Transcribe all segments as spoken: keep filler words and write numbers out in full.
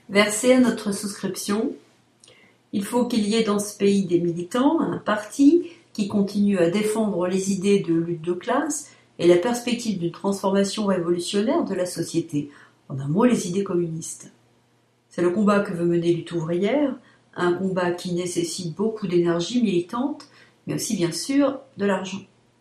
verser à notre souscription. Il faut qu'il y ait dans ce pays des militants, un parti qui continue à défendre les idées de lutte de classe et la perspective d'une transformation révolutionnaire de la société. En un mot, les idées communistes. C'est le combat que veut mener Lutte ouvrière, un combat qui nécessite beaucoup d'énergie militante, mais aussi bien sûr de l'argent.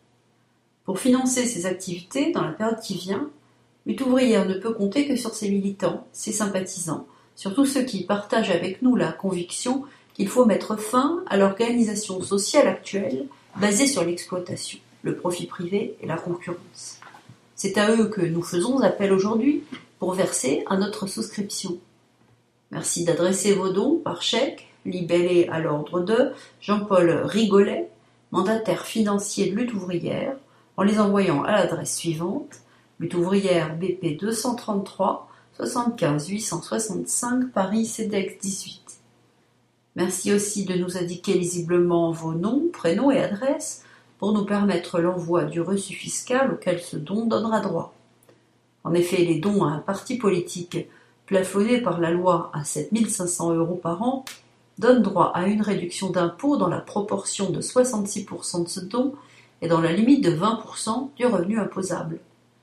Pour financer ses activités dans la période qui vient, Lutte ouvrière ne peut compter que sur ses militants, ses sympathisants, surtout ceux qui partagent avec nous la conviction qu'il faut mettre fin à l'organisation sociale actuelle basée sur l'exploitation, le profit privé et la concurrence. C'est à eux que nous faisons appel aujourd'hui pour verser à notre souscription. Merci d'adresser vos dons par chèque, libellé à l'ordre de Jean-Paul Rigolet, mandataire financier de Lutte ouvrière, en les envoyant à l'adresse suivante: Lutte ouvrière B P deux cent trente-trois soixante-quinze huit cent soixante-cinq Paris CEDEX dix-huit. Merci aussi de nous indiquer lisiblement vos noms, prénoms et adresses pour nous permettre l'envoi du reçu fiscal auquel ce don donnera droit. En effet, les dons à un parti politique plafonnés par la loi à sept mille cinq cents euros par an donnent droit à une réduction d'impôt dans la proportion de soixante-six pour cent de ce don et dans la limite de vingt pour cent du revenu imposable.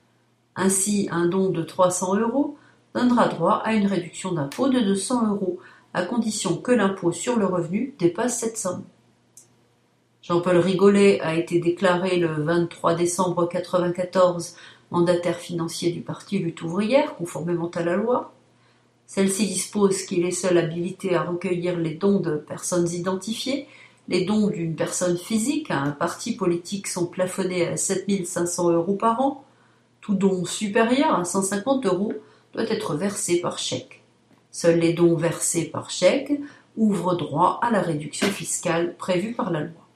Ainsi, un don de trois cents euros donnera droit à une réduction d'impôt de deux cents euros, à condition que l'impôt sur le revenu dépasse cette somme. Jean-Paul Rigolet a été déclaré le vingt-trois décembre mille neuf cent quatre-vingt-quatorze mandataire financier du parti Lutte ouvrière, conformément à la loi. Celle-ci dispose qu'il est seul habilité à recueillir les dons de personnes identifiées. Les dons d'une personne physique à un parti politique sont plafonnés à sept mille cinq cents euros par an. Tout don supérieur à cent cinquante euros doit être versé par chèque. Seuls les dons versés par chèque ouvrent droit à la réduction fiscale prévue par la loi.